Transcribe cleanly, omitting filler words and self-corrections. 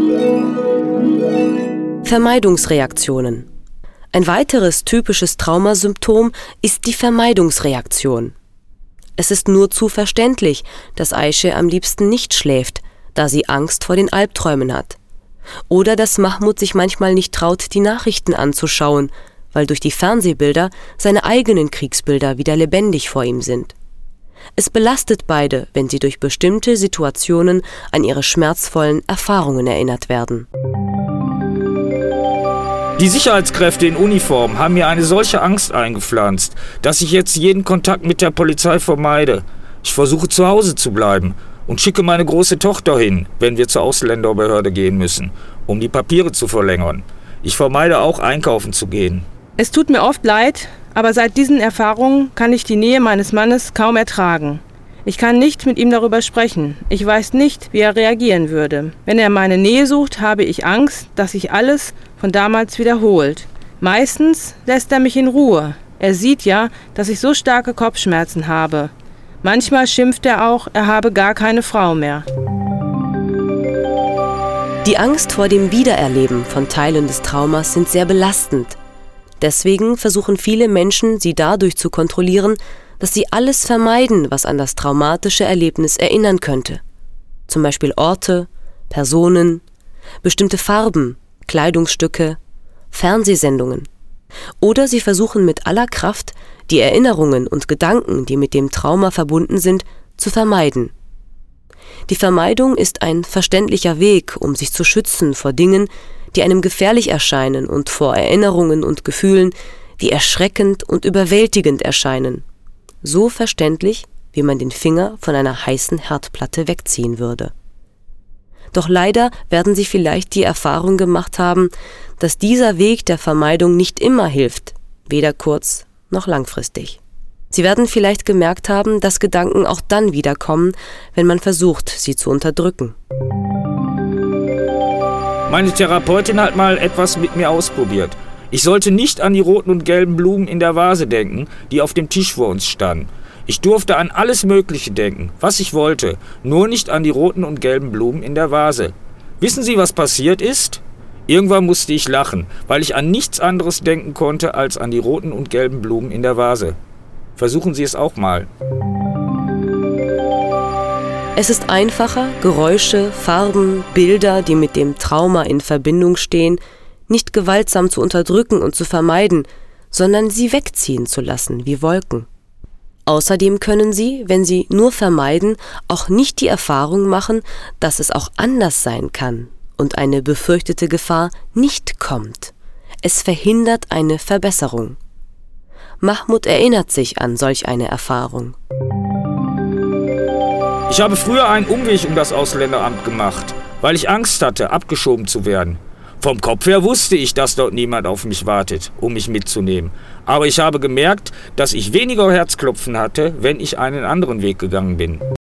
Vermeidungsreaktionen. Ein weiteres typisches Traumasymptom ist die Vermeidungsreaktion. Es ist nur zu verständlich, dass Ayşe am liebsten nicht schläft, da sie Angst vor den Albträumen hat. Oder dass Mahmut sich manchmal nicht traut, die Nachrichten anzuschauen, weil durch die Fernsehbilder seine eigenen Kriegsbilder wieder lebendig vor ihm sind. Es belastet beide, wenn sie durch bestimmte Situationen an ihre schmerzvollen Erfahrungen erinnert werden. Die Sicherheitskräfte in Uniform haben mir eine solche Angst eingepflanzt, dass ich jetzt jeden Kontakt mit der Polizei vermeide. Ich versuche zu Hause zu bleiben und schicke meine große Tochter hin, wenn wir zur Ausländerbehörde gehen müssen, um die Papiere zu verlängern. Ich vermeide auch, einkaufen zu gehen. Es tut mir oft leid, aber seit diesen Erfahrungen kann ich die Nähe meines Mannes kaum ertragen. Ich kann nicht mit ihm darüber sprechen. Ich weiß nicht, wie er reagieren würde. Wenn er meine Nähe sucht, habe ich Angst, dass sich alles von damals wiederholt. Meistens lässt er mich in Ruhe. Er sieht ja, dass ich so starke Kopfschmerzen habe. Manchmal schimpft er auch, er habe gar keine Frau mehr. Die Angst vor dem Wiedererleben von Teilen des Traumas sind sehr belastend. Deswegen versuchen viele Menschen, sie dadurch zu kontrollieren, dass sie alles vermeiden, was an das traumatische Erlebnis erinnern könnte. Zum Beispiel Orte, Personen, bestimmte Farben, Kleidungsstücke, Fernsehsendungen. Oder sie versuchen mit aller Kraft, die Erinnerungen und Gedanken, die mit dem Trauma verbunden sind, zu vermeiden. Die Vermeidung ist ein verständlicher Weg, um sich zu schützen vor Dingen, die einem gefährlich erscheinen und vor Erinnerungen und Gefühlen, die erschreckend und überwältigend erscheinen. So verständlich, wie man den Finger von einer heißen Herdplatte wegziehen würde. Doch leider werden Sie vielleicht die Erfahrung gemacht haben, dass dieser Weg der Vermeidung nicht immer hilft, weder kurz- noch langfristig. Sie werden vielleicht gemerkt haben, dass Gedanken auch dann wiederkommen, wenn man versucht, sie zu unterdrücken. Meine Therapeutin hat mal etwas mit mir ausprobiert. Ich sollte nicht an die roten und gelben Blumen in der Vase denken, die auf dem Tisch vor uns standen. Ich durfte an alles Mögliche denken, was ich wollte, nur nicht an die roten und gelben Blumen in der Vase. Wissen Sie, was passiert ist? Irgendwann musste ich lachen, weil ich an nichts anderes denken konnte als an die roten und gelben Blumen in der Vase. Versuchen Sie es auch mal. Es ist einfacher, Geräusche, Farben, Bilder, die mit dem Trauma in Verbindung stehen, nicht gewaltsam zu unterdrücken und zu vermeiden, sondern sie wegziehen zu lassen wie Wolken. Außerdem können Sie, wenn Sie nur vermeiden, auch nicht die Erfahrung machen, dass es auch anders sein kann und eine befürchtete Gefahr nicht kommt. Es verhindert eine Verbesserung. Mahmut erinnert sich an solch eine Erfahrung. Ich habe früher einen Umweg um das Ausländeramt gemacht, weil ich Angst hatte, abgeschoben zu werden. Vom Kopf her wusste ich, dass dort niemand auf mich wartet, um mich mitzunehmen. Aber ich habe gemerkt, dass ich weniger Herzklopfen hatte, wenn ich einen anderen Weg gegangen bin.